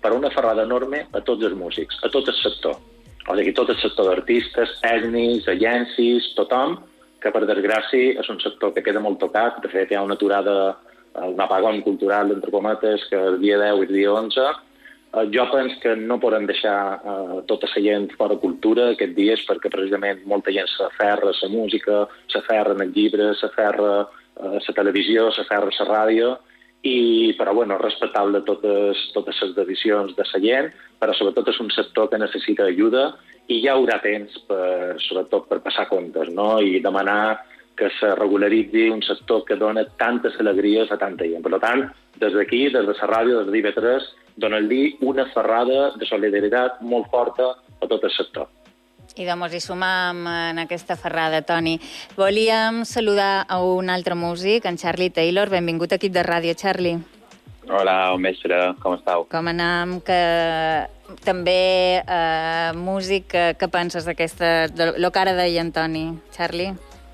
enorme a tots els músics, a tot el sector. O sigui, tot el sector d'artistes, tècnics, agències, tothom, que per desgràcia és un sector que queda molt tocat. De fet, hi ha una aturada, un apagón cultural, entre cometes, que el dia 10 i el dia 11 Jo penso que no podem deixar tota la gent fora cultura aquests dies perquè precisament molta gent s'aferra a la música, s'aferra al llibre, s'aferra a la televisió, s'aferra a la ràdio, però bueno, respectable totes les decisions de la gent, però sobretot és un sector que necessita ajuda i hi haurà temps, sobretot per passar comptes, no? I demanar que se regularitzi un sector que dona tantes alegries a tanta gent. Per tant, des d'aquí, des de la ràdio, des d'IV3, donar-li una ferrada de solidaritat molt forta a tot el sector. I doncs hi sumam en aquesta ferrada, Toni. Volíem saludar a un altre músic, en Charlie Taylor. Benvingut a Equip de Ràdio, Charlie. Hola, bon vespre, com estàu? Com anem? Que també músic, què penses d'aquesta, del que ara deia en Toni, Charlie?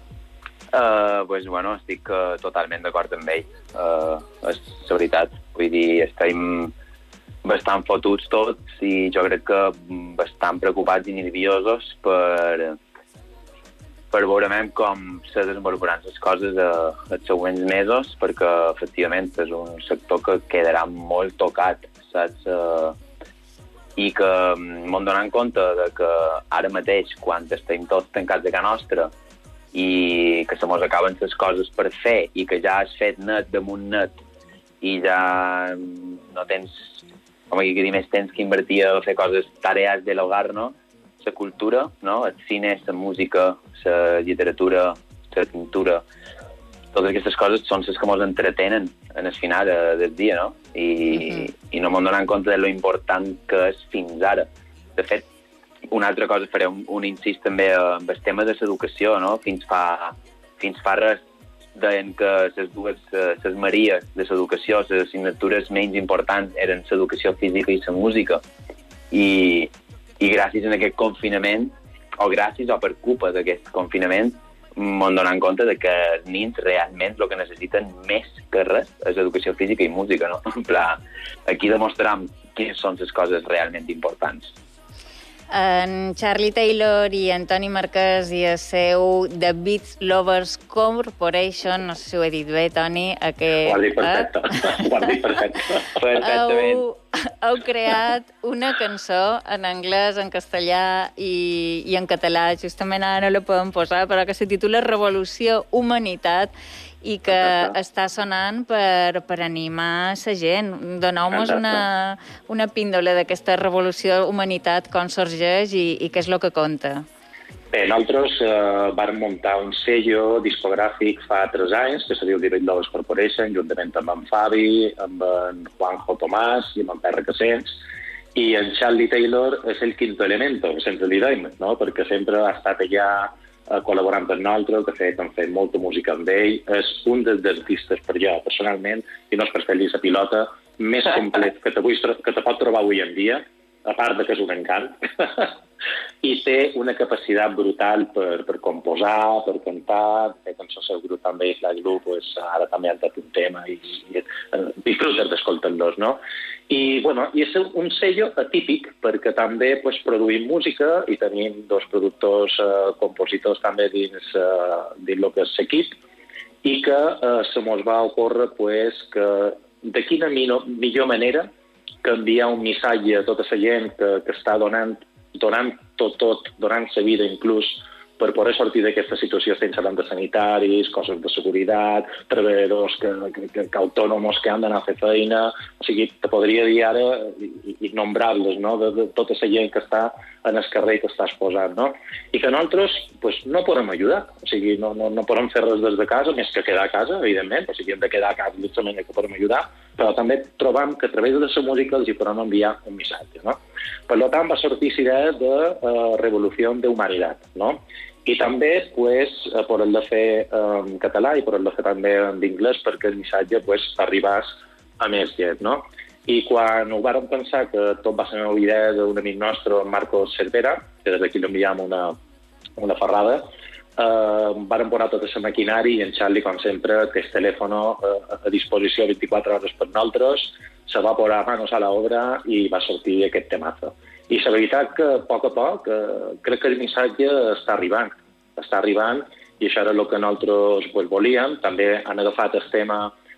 Pues, bueno, estic totalment d'acord amb ell. És la veritat. Vull dir, estem bastant fotuts tots i jo crec que bastant preocupats i nerviosos per veure com se desenvoluparan les coses els següents mesos, perquè efectivament és un sector que quedarà molt tocat, saps? I que m'ho donant compte de que ara mateix, quan estem tots tancats a casa nostra i que se mos acaben les coses per fer i que ja has fet net damunt net i ja no tens, com aquí dir, més temps que invertir a fer coses, tareas de l'hogar, no? La cultura, no? El cine, la música, la literatura, la pintura, totes aquestes coses són les que ens entretenen en el final del dia, no? I no m'ho donant compte de lo important que és fins ara. De fet, una altra cosa, faré un incís també amb el tema de l'educació, no? Fins fa res deien que les maries de l'educació, les assignatures menys importants eren l'educació física i la música. I gràcies a aquest confinament, o gràcies o per culpa d'aquest confinament, m'han donat compte de que els nens realment el que necessiten més que res és educació física i música, no? En pla, aquí demostrarem quines són les coses realment importants. En Charlie Taylor i en Toni Marquès i el seu The Beats Lovers Corporation, no sé si ho he dit bé, Toni, Ho has dit perfecte. Ho has dit perfecte. Perfectament. Heu creat una cançó en anglès, en castellà i en català, justament ara no la podem posar, però que se titula Revolució Humanitat i que està sonant per animar la gent. Doneu-nos una píndola d'aquesta revolució humanitat, com sorgeix i què és el que conta. Bé, nosaltres vam muntar un sello discogràfic fa 3 anys, que se diu The Beats Lovers Corporation, juntament amb en Fabi, amb en Juanjo Tomàs i amb en Perra Casens, i en Charlie Taylor és el quinto elemento, sense li dèiem, no? Perquè sempre ha estat allà col·laborant amb nosaltres, de fet, hem fet molta música amb ell, és un dels artistes per jo, personalment, i no és per fer-li la pilota, més complet que te pot trobar avui en dia, a part de que és un encant, i té una capacitat brutal per composar, per cantar, de fet, en el seu grup també, Flash Group, ara també han fet un tema i disfrutes d'escoltar-los, no? I és un sello atípic perquè també produïm música i tenim 2 productors, compositors també dins el que és l'equip i que se mos va ocórrer que de quina millor manera que enviar un missatge a tota la gent que està donant tot, donant la vida inclús per poder sortir d'aquesta situació sense de sanitaris, coses de seguretat, treballadors autònoms que han d'anar a fer feina. O sigui, te podria dir ara i nombrar-los, no?, de tota la gent que està en el carrer que està exposant, no? I que nosaltres no podem ajudar. O sigui, no podem fer res des de casa, més que quedar a casa, evidentment. O sigui, hem de quedar a casa justament que podem ajudar, però també trobam que a través de la música els hi podem enviar un missatge, no? Per tant, va sortir la idea de Revolució d'Humanitat, no? I també per el de fer en català i per el de fer també en anglès perquè el missatge arribés a més gent, no? I quan ho vàrem pensar, que tot va ser una idea d'un amic nostre, Marcos Cervera, que des d'aquí li enviam una ferrada, vàrem posar tot el maquinari i en Charlie, com sempre, té el telèfon a disposició 24 hores per nosaltres, se va posar manos a l'obra i va sortir aquest temazo. I la veritat que, a poc, crec que el missatge està arribant i això era el que nosaltres volíem. També han agafat el tema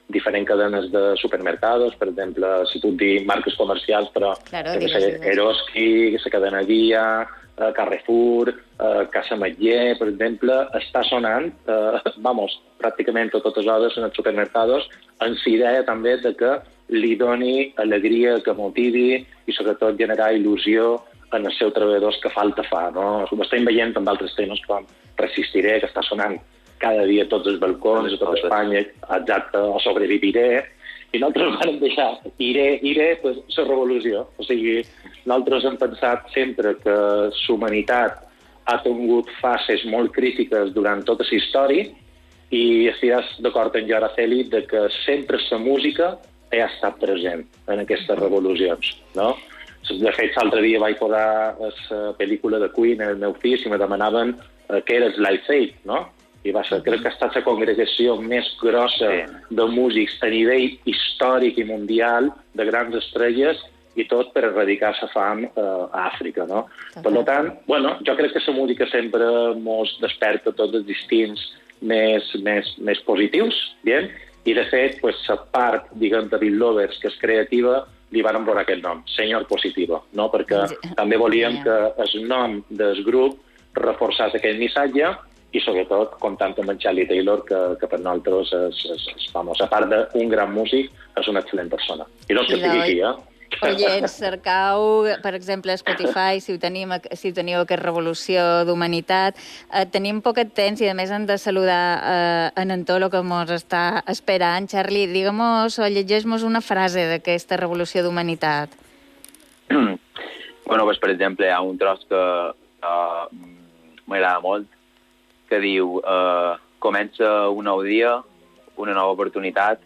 diferents cadenes de supermercados, per exemple, si puc dir marques comercials, però Eroski, la cadena Dia, Carrefour, Casa Matller, per exemple, està sonant, pràcticament a totes hores en els supermercados, amb la idea també de que li doni alegria, que motivi i sobretot generar il·lusió en els seus treballadors que falta fa, no? Ho estem veient amb altres temes com Resistiré, que està sonant cada dia a tots els balcons, a tota Espanya, exacte, o Sobreviviré, i nosaltres vam deixar iré, pues, la revolució. O sigui, nosaltres hem pensat sempre que la humanitat ha tingut fases molt crítiques durant tota la història i estaràs d'acord amb jo, Araceli, de que sempre la música ha estat present en aquestes revolucions, no? De fet, l'altre dia vaig posar la pel·lícula de Queen en el meu fills i me demanaven què era el Live Aid, no? I crec que ha estat la congregació més grossa de músics a nivell històric i mundial, de grans estrelles, i tot per erradicar la fam a Àfrica, no? Per tant, jo crec que la música sempre ens desperta tots els instints més positius, bien? I, de fet, la part, diguem, de Beat Lovers, que és creativa, li van posar aquest nom, Senyor Positivo, no? Perquè també volíem que el nom del grup reforçés aquest missatge i, sobretot, comptant amb en Charlie Taylor, que per nosaltres és famós. A part d'un gran músic, és una excel·lent persona. I no és que estigui aquí, Oients, cercau, per exemple, Spotify, si teniu aquesta revolució d'humanitat. Tenim poquet temps i, a més, hem de saludar en Antolo, que ens està esperant. Charlie, digue-mos o llegeix-mos una frase d'aquesta revolució d'humanitat. Bueno, pues, per exemple, hi ha un tros que m'agrada molt, que diu comença un nou dia, una nova oportunitat,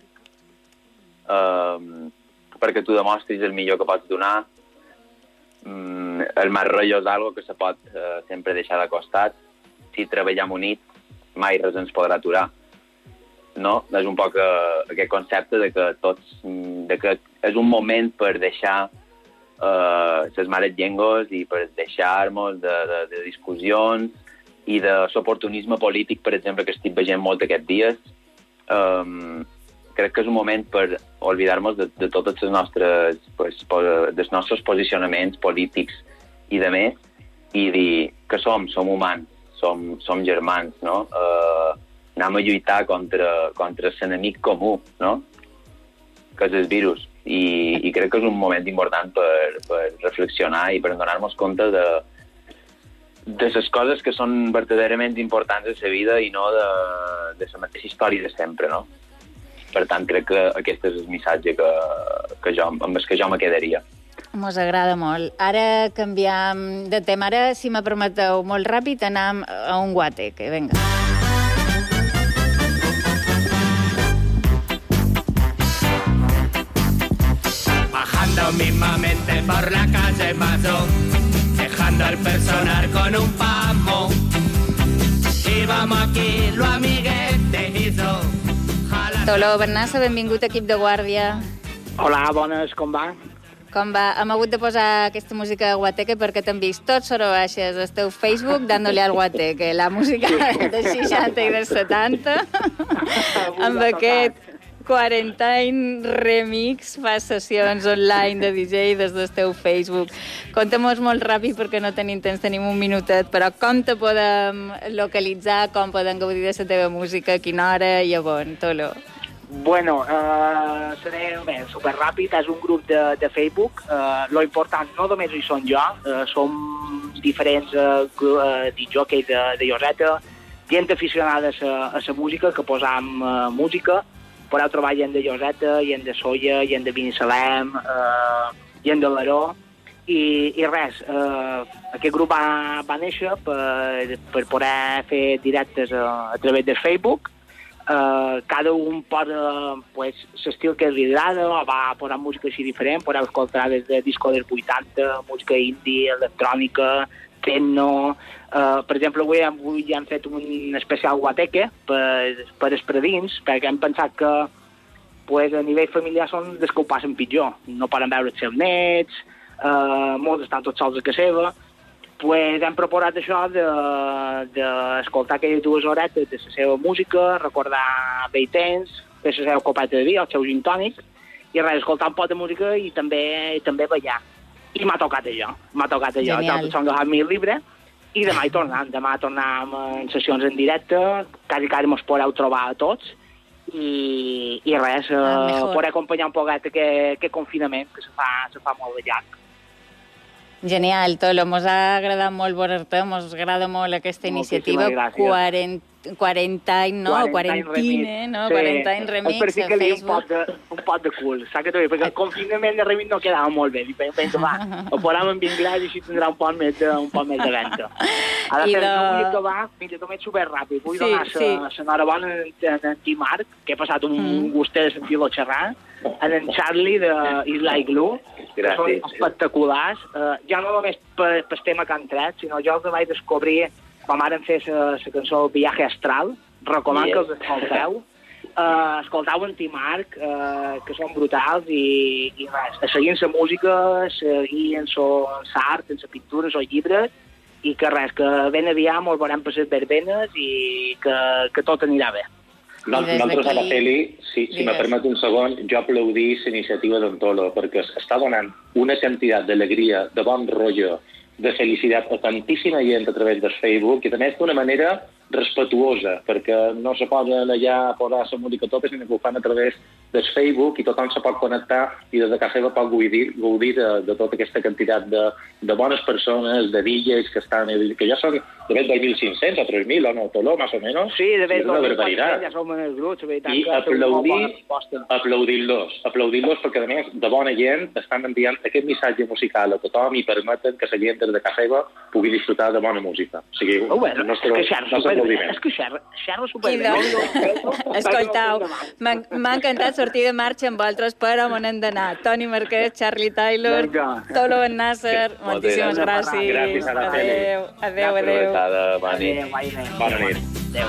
perquè tu demostris el millor que pots donar. El mal rotllo és algo que se pot sempre deixar de costat. Si treballem units, mai res ens podrà aturar. No? És un poc aquest concepte de que és un moment per deixar les mares llengües i per deixar-nos de discussions i de l'oportunisme polític, per exemple, que estic veient molt aquests dies. Crec que és un moment per oblidar-nos de tots els nostres posicionaments polítics i de més, i dir que som humans, som germans, no? Anem a lluitar contra l'enemic comú, no? Que és el virus. I crec que és un moment important per reflexionar i per donar-nos compte de les coses que són verdaderament importants en la vida i no de la mateixa història de sempre, no? Per tant, crec que aquest és el missatge amb el que jo me quedaria. Mos agrada molt. Ara canviem de tema. Ara, si me permeteu, molt ràpid, anem a un guateque. Vinga. Bajando mismamente por la calle Mayo, dejando al personal con un pamo. Y vamos aquí, lo amiguete hizo. Tolo, Bernassa, benvingut a Equip de Guàrdia. Hola, bones, com va? Com va? Hem hagut de posar aquesta música de guateque perquè t'han vist tots soro baixes al teu Facebook dándole al guateque, la música dels 60 i dels 70, amb aquest 40 anys remix, fa sessions online de DJ des del teu Facebook. Conta-mos molt ràpid perquè no tenim temps, tenim un minutet, però com te podem localitzar, com podem gaudir de la teva música, a quina hora i a on, Tolo? Bueno, seré superràpid, és un grup de Facebook. Lo important no només hi som jo, som diferents disjòqueis de Lloseta, gent aficionada a la música, que posam música. Podeu trobar gent de Lloseta, gent de Solla, gent de Binissalem, gent de l'Aró, i res, aquest grup va néixer per poder fer directes a través del Facebook. Cada un posa l'estil que li agrada, o va posar música així diferent, podeu escoltar des de disco dels 80, música indie, electrònica, techno. Per exemple, avui hem fet un especial guateque per els predins, perquè hem pensat que a nivell familiar són dels que ho passen pitjor. No poden veure els seus nets, molts estan tots sols a casa seva. Hem proposat això d'escoltar aquelles 2 horetes de la seva música, recordar vells temps, fer la seva copeta de vi, el seu gin tònic, i res, escoltar un pot de música i també ballar. I m'ha tocat allò. Genial. S'han agafat mi llibre i demà hi tornem. Demà tornem en sessions en directe, quasi mos podreu trobar a tots, i res, poder acompanyar un poquet aquest confinament que se fa molt de llarg. Genial, Tolo, mos ha agradat molt veure-te, mos agrada molt aquesta iniciativa. 40 anys, no? 40 anys remix a Facebook. Un pot de cul, saps què t'ho dic? Perquè el confinament de remix no quedava molt bé. Penso, va, ho posem en anglès i així tindrà un poc més de venda. Ara vull acabar, mira, només superràpid. Vull donar l'enhorabona a en Marc, que he passat un gustet de sentir-lo xerrar, en Charlie de Is Like Glue, que són espectaculars. Ja no només pel tema que han tret, sinó jo que vaig descobrir quan varen fer la cançó Viaje Astral, recomano que els escolteu. Escolteu en Marc, que són brutals, i res, seguint la música, seguint l'art, en la pintura, els llibres, i que res, que ben aviat ens veurem per les verbenes i que tot anirà bé. Nosaltres, Araceli, si me permet un segon, jo aplaudís l'iniciativa d'en Tolo, perquè està donant una quantitat d'alegria, de bon rotllo, de felicitat a tantíssima gent a través del Facebook, i també d'una manera respetuosa, perquè no se poden allà a posar la música a tope, sinó que ho fan a través del Facebook i tothom se pot connectar i des de casa seva pot gaudir de tota aquesta quantitat de bones persones, de DJs que estan, que ja són de fet 2.500 o 3.000 o no, Tolo, más o menos. Sí, de fet, ja som en els grups, i aplaudir-los perquè, a més, de bona gent estan enviant aquest missatge musical a tothom i permeten que la gent des de casa seva pugui disfrutar de bona música. O sigui, és que xerra superbé. Escoltau, m'ha encantat sortir de marxa amb vosaltres, però on hem d'anar. Toni Marquès, Charlie Taylor, Tolo Ben Nasser, moltíssimes gràcies. Gràcies, Araceli. Adéu. Bona nit.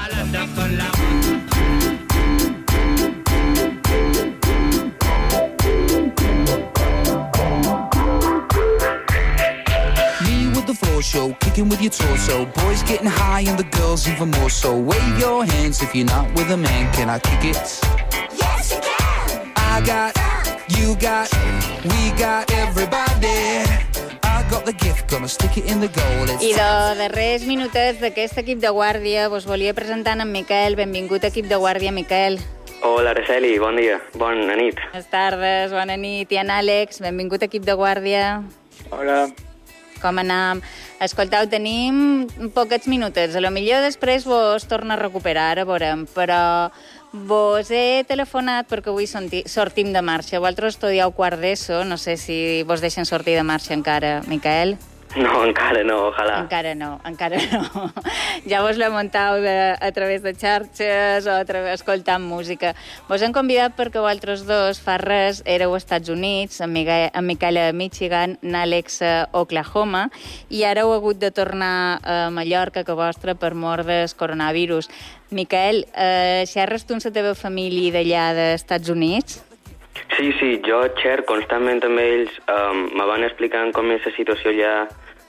The floor show, kicking with your torso. Boys getting high and the girls even more so. Wave your hands if you're not with a man. Can I kick it? Yes, you can. I got, you got, we got everybody. I got the gift, gonna stick it in the goal. I de darrers minutets d'aquest equip de guàrdia vos volia presentar en Miquel. Benvingut, equip de guàrdia, Miquel. Hola, Araceli, bon dia, bona nit. Bones tardes, bona nit. I en Àlex, benvingut, equip de guàrdia. Hola. Com anem? Escoltau, tenim poquets minutets. A lo millor després vos torna a recuperar, ara veurem, però vos he telefonat perquè avui sortim de marxa. Vosaltres estudieu quart d'ESO, no sé si vos deixen sortir de marxa encara, Miquel. No, encara no, ojalà. Encara no. Ja vos l'he muntat a través de xarxes o escoltant música. Vos hem convidat perquè vosaltres dos fa res éreu als Estats Units, en Miquel a Michigan, en Àlex a Oklahoma, i ara heu hagut de tornar a Mallorca, que vostre, per mort del coronavirus. Miquel, xerres tu amb la teva família d'allà dels Estats Units? Sí, jo xer constantment amb ells, me van explicant com és la situació allà,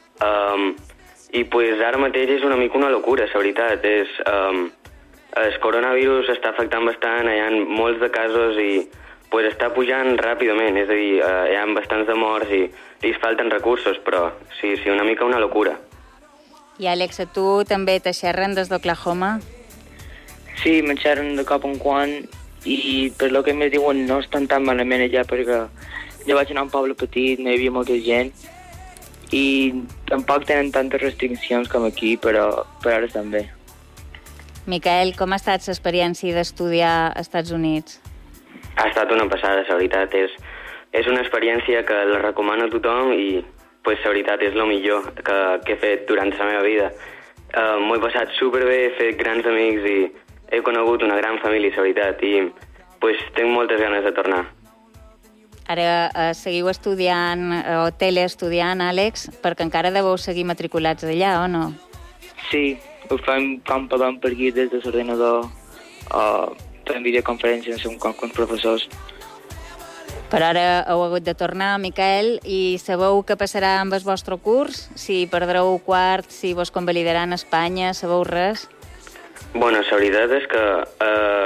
i pues ara mateix és una mica una locura, la veritat. El coronavirus està afectant bastant, hi ha molts de casos i pues està pujant ràpidament, és a dir, hi ha bastants de morts i li falten recursos, però sí, una mica una locura. I Àlex, a tu també te xerren des d'Oklahoma? Sí, me'n xerren de cop en quan, i per lo que me diuen no estan tan malament allà, perquè jo vaig anar a un poble petit, no hi havia molta gent i tampoc tenen tantes restriccions com aquí, però ara estan bé. Miquel, com ha estat l'experiència d'estudiar als Estats Units? Ha estat una passada, la veritat. És una experiència que la recomano a tothom i pues, la veritat és el millor que he fet durant la meva vida. M'ho he passat superbé, he fet grans amics i he conegut una gran família, la veritat, i pues, tinc moltes ganes de tornar. Ara seguiu estudiant o teleestudiant, Àlex, perquè encara deveu seguir matriculats d'allà, o no? Sí, ho fem com podem per aquí des de l'ordenador o fem videoconferències amb quants professors. Però ara heu hagut de tornar, Miquel, i sabeu què passarà amb el vostre curs? Si perdreu quart, si vos convalidaran a Espanya, sabeu res? Bueno, la veritat és que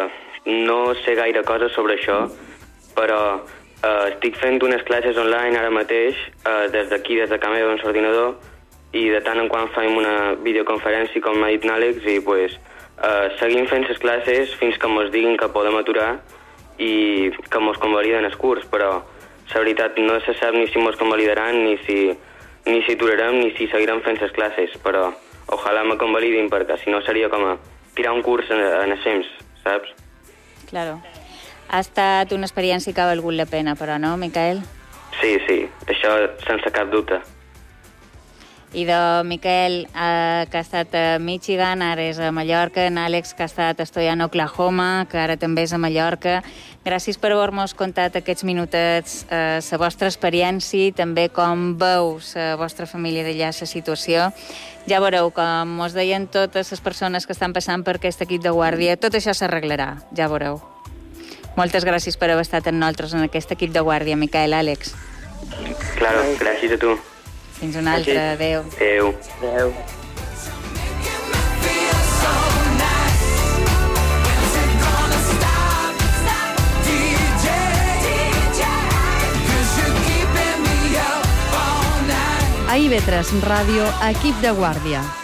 no sé gaire cosa sobre això, però estic fent unes classes online ara mateix, des d'aquí, des de casa meva, amb l'ordinador, i de tant en quant fem una videoconferència, com m'ha dit l'Àlex, i pues, seguim fent les classes fins que mos diguin que podem aturar i que mos convaliden el curs, però la veritat no se sap ni si mos convalidaran, ni si aturarem, ni si seguirem fent les classes, però ojalà me convalidin, perquè si no seria com a tirar un curs en el temps, saps? Claro. Ha estat una experiència que ha valgut la pena, però no, Miquel? Sí, això sense cap dubte. I de Miquel, que ha estat a Michigan, ara és a Mallorca, en Àlex, que ha estat estudiant a Oklahoma, que ara també és a Mallorca. Gràcies per haver-nos contat aquests minutets la vostra experiència i també com veu la vostra família d'allà, la situació. Ja veureu, com us deien totes les persones que estan passant per aquest equip de guàrdia, tot això s'arreglarà, ja veureu. Moltes gràcies per haver estat amb nosaltres en aquest equip de guàrdia, Miquel, Àlex. Claro, gràcies a tu. Fins una altra, adeu. Adeu. A IB3 Ràdio, equip de guàrdia.